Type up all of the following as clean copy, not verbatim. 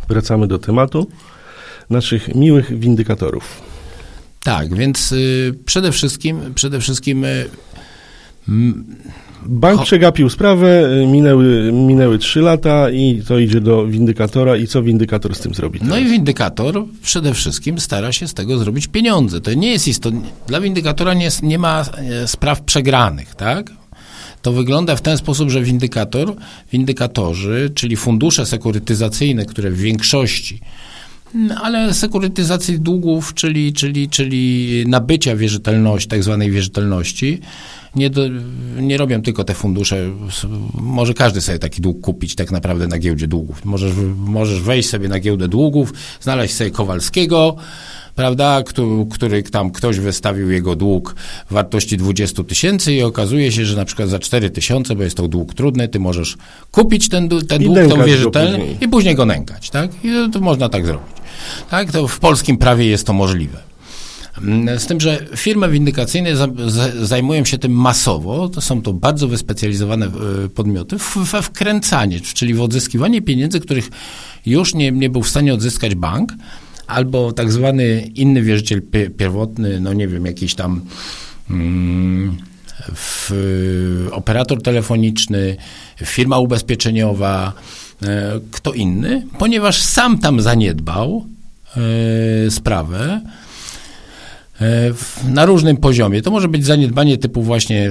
Wracamy do tematu naszych miłych windykatorów. Tak, więc przede wszystkim bank przegapił sprawę, minęły 3 lata i to idzie do windykatora i co windykator z tym zrobi teraz? No i windykator przede wszystkim stara się z tego zrobić pieniądze. To nie jest istotne. Dla windykatora nie ma spraw przegranych, tak? To wygląda w ten sposób, że windykatorzy, czyli fundusze sekurytyzacyjne, które w większości, ale sekurytyzacji długów, czyli nabycia wierzytelności, tak zwanej wierzytelności, nie robią tylko te fundusze. Może każdy sobie taki dług kupić tak naprawdę na giełdzie długów. Możesz wejść sobie na giełdę długów, znaleźć sobie Kowalskiego, prawda, który tam ktoś wystawił jego dług w wartości 20 000 i okazuje się, że na przykład za 4 000, bo jest to dług trudny, ty możesz kupić ten dług, tą wierzytelność i później go nękać, tak? I to można tak zrobić. Tak? To w polskim prawie jest to możliwe. Z tym, że firmy windykacyjne zajmują się tym masowo, są to bardzo wyspecjalizowane podmioty, we wkręcanie, czyli w odzyskiwanie pieniędzy, których już nie był w stanie odzyskać bank, albo tak zwany inny wierzyciel pierwotny, no nie wiem, jakiś tam operator telefoniczny, firma ubezpieczeniowa, kto inny, ponieważ sam tam zaniedbał sprawę na różnym poziomie. To może być zaniedbanie typu właśnie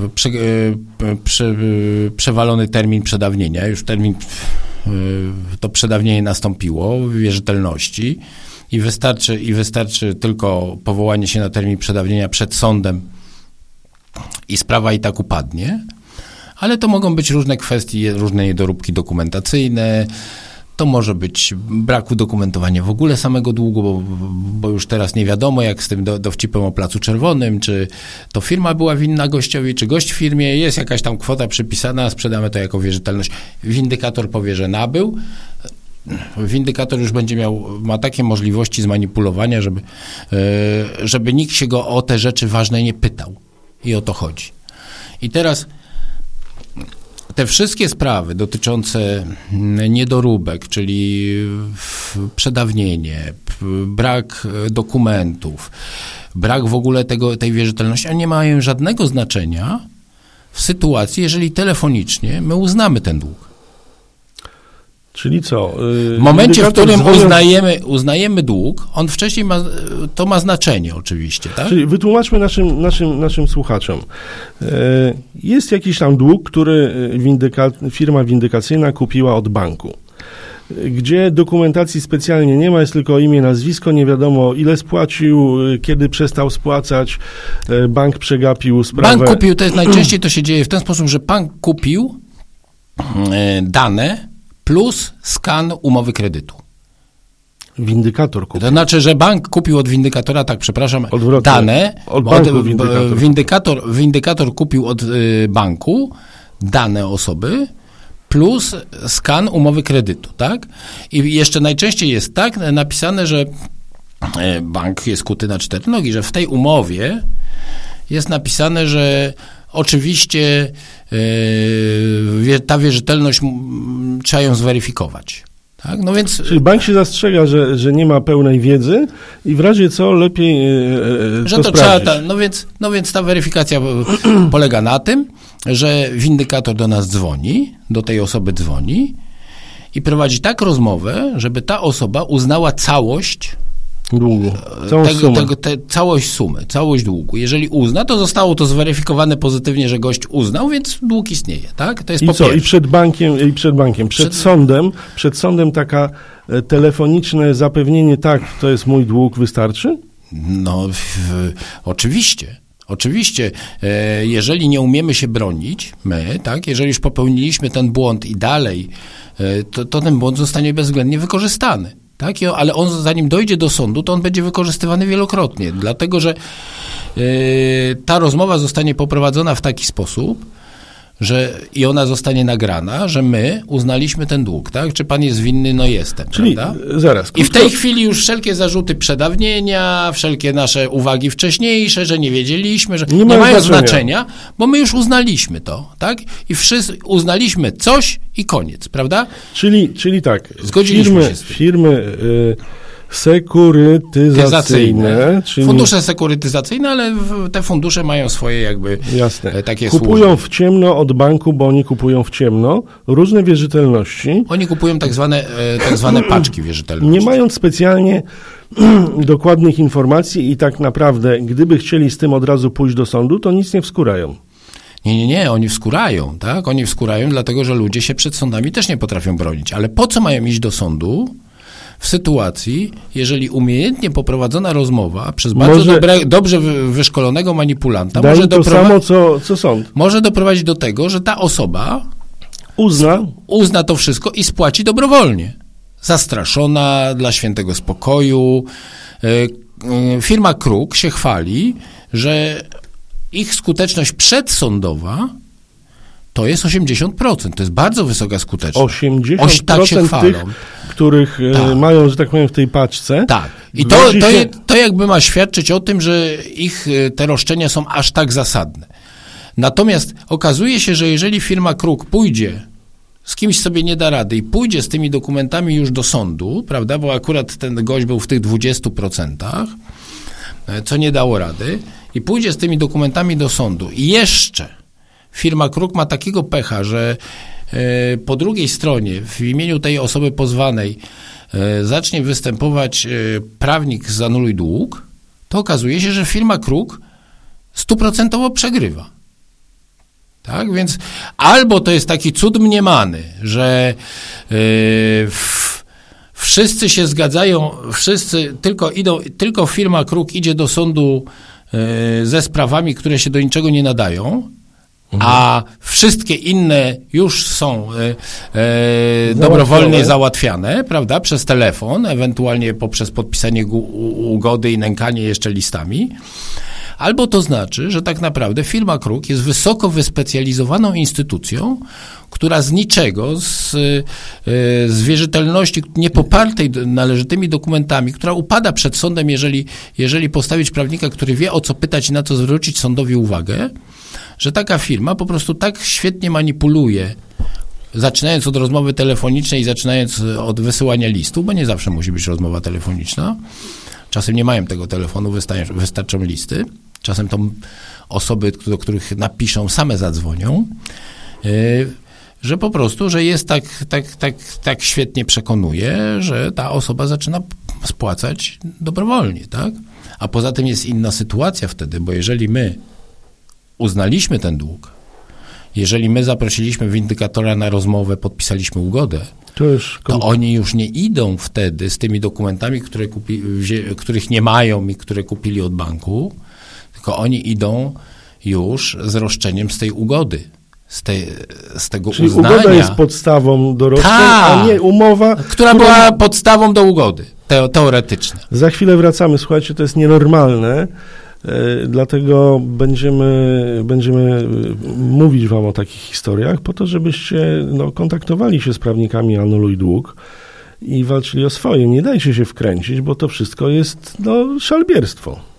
przewalony termin przedawnienia. Już to przedawnienie nastąpiło w wierzytelności i wystarczy tylko powołanie się na termin przedawnienia przed sądem i sprawa i tak upadnie. Ale to mogą być różne kwestie, różne niedoróbki dokumentacyjne. To może być brak udokumentowania w ogóle samego długu, bo już teraz nie wiadomo, jak z tym dowcipem o Placu Czerwonym, czy to firma była winna gościowi, czy gość w firmie, jest jakaś tam kwota przypisana, sprzedamy to jako wierzytelność. Windykator powie, że nabył. Windykator już ma takie możliwości zmanipulowania, żeby nikt się go o te rzeczy ważne nie pytał. I o to chodzi. I teraz te wszystkie sprawy dotyczące niedoróbek, czyli przedawnienie, brak dokumentów, brak w ogóle tej wierzytelności, one nie mają żadnego znaczenia w sytuacji, jeżeli telefonicznie my uznamy ten dług. Czyli co? W momencie, w którym uznajemy dług, on wcześniej ma znaczenie oczywiście, tak? Czyli wytłumaczmy naszym słuchaczom. Jest jakiś tam dług, który firma windykacyjna kupiła od banku, gdzie dokumentacji specjalnie nie ma, jest tylko imię, nazwisko, nie wiadomo ile spłacił, kiedy przestał spłacać, bank przegapił sprawę. Bank kupił, najczęściej to się dzieje w ten sposób, że bank kupił dane plus skan umowy kredytu. Windykator kupił. To znaczy, że bank kupił od windykatora, odwrotnie. Dane. Od banku windykator kupił od banku dane osoby plus skan umowy kredytu, tak? I jeszcze najczęściej jest tak napisane, że bank jest kuty na 4 nogi, że w tej umowie jest napisane, że oczywiście ta wierzytelność trzeba ją zweryfikować. Tak? No więc, czyli bank się zastrzega, że nie ma pełnej wiedzy i w razie co lepiej że to sprawdzić. No więc ta weryfikacja polega na tym, że windykator do nas dzwoni, do tej osoby dzwoni i prowadzi tak rozmowę, żeby ta osoba uznała całość długu. Całość długu. Jeżeli uzna, to zostało to zweryfikowane pozytywnie, że gość uznał, więc dług istnieje, tak? To jest po pierwsze. Przed sądem taka telefoniczne zapewnienie, tak, to jest mój dług, wystarczy? No, oczywiście, jeżeli nie umiemy się bronić, tak, jeżeli już popełniliśmy ten błąd i dalej, to ten błąd zostanie bezwzględnie wykorzystany. Tak? Ale on, zanim dojdzie do sądu, to on będzie wykorzystywany wielokrotnie, dlatego że ta rozmowa zostanie poprowadzona w taki sposób, i ona zostanie nagrana, że my uznaliśmy ten dług, tak? Czy pan jest winny? No jestem, czyli prawda? Zaraz. I w tej chwili już wszelkie zarzuty przedawnienia, wszelkie nasze uwagi wcześniejsze, że nie wiedzieliśmy, że nie mają znaczenia, bo my już uznaliśmy to, tak? I wszyscy uznaliśmy coś i koniec, prawda? Czyli tak. Zgodziliśmy się z tym. Firmy sekurytyzacyjne. Czyli... Fundusze sekurytyzacyjne, ale te fundusze mają swoje jakby takie kupują służby. w ciemno od banku, bo oni kupują w ciemno różne wierzytelności. Oni kupują tak zwane paczki wierzytelności. Nie mając specjalnie dokładnych informacji i tak naprawdę, gdyby chcieli z tym od razu pójść do sądu, to nic nie wskórają. Nie, oni wskórają, tak? Oni wskórają, dlatego że ludzie się przed sądami też nie potrafią bronić. Ale po co mają iść do sądu w sytuacji, jeżeli umiejętnie poprowadzona rozmowa przez bardzo dobrze wyszkolonego manipulanta co sąd. Może doprowadzić do tego, że ta osoba uzna to wszystko i spłaci dobrowolnie. Zastraszona, dla świętego spokoju. Firma Kruk się chwali, że ich skuteczność przedsądowa to jest 80%. To jest bardzo wysoka skuteczność. 80% tak się chwalą. Tych, których mają, że tak powiem, w tej paczce. Tak. I to jakby ma świadczyć o tym, że ich te roszczenia są aż tak zasadne. Natomiast okazuje się, że jeżeli firma Kruk pójdzie, z kimś sobie nie da rady i pójdzie z tymi dokumentami już do sądu, prawda, bo akurat ten gość był w tych 20%, co nie dało rady, i pójdzie z tymi dokumentami do sądu i jeszcze firma Kruk ma takiego pecha, że po drugiej stronie w imieniu tej osoby pozwanej zacznie występować prawnik z Anuluj Dług, to okazuje się, że firma Kruk 100% przegrywa. Tak? Więc albo to jest taki cud mniemany, że wszyscy się zgadzają, tylko firma Kruk idzie do sądu ze sprawami, które się do niczego nie nadają, a wszystkie inne już są dobrowolnie załatwiane, prawda, przez telefon, ewentualnie poprzez podpisanie ugody i nękanie jeszcze listami. Albo to znaczy, że tak naprawdę firma Kruk jest wysoko wyspecjalizowaną instytucją, która z niczego, z wierzytelności niepopartej należytymi dokumentami, która upada przed sądem, jeżeli postawić prawnika, który wie, o co pytać i na co zwrócić sądowi uwagę, że taka firma po prostu tak świetnie manipuluje, zaczynając od rozmowy telefonicznej i zaczynając od wysyłania listu, bo nie zawsze musi być rozmowa telefoniczna. Czasem nie mają tego telefonu, wystarczą listy. Czasem to osoby, do których napiszą, same zadzwonią, że po prostu, że jest tak świetnie przekonuje, że ta osoba zaczyna spłacać dobrowolnie, tak? A poza tym jest inna sytuacja wtedy, bo jeżeli my uznaliśmy ten dług, jeżeli my zaprosiliśmy windykatora na rozmowę, podpisaliśmy ugodę, to oni już nie idą wtedy z tymi dokumentami, których nie mają i które kupili od banku, tylko oni idą już z roszczeniem z tej ugody, z tego czyli uznania. Ugoda jest podstawą do roszczeń, a nie umowa, która była podstawą do ugody, teoretyczna. Za chwilę wracamy. Słuchajcie, to jest nienormalne. Dlatego będziemy mówić wam o takich historiach, po to, żebyście kontaktowali się z prawnikami Anuluj Dług i walczyli o swoje. Nie dajcie się wkręcić, bo to wszystko jest szalbierstwo.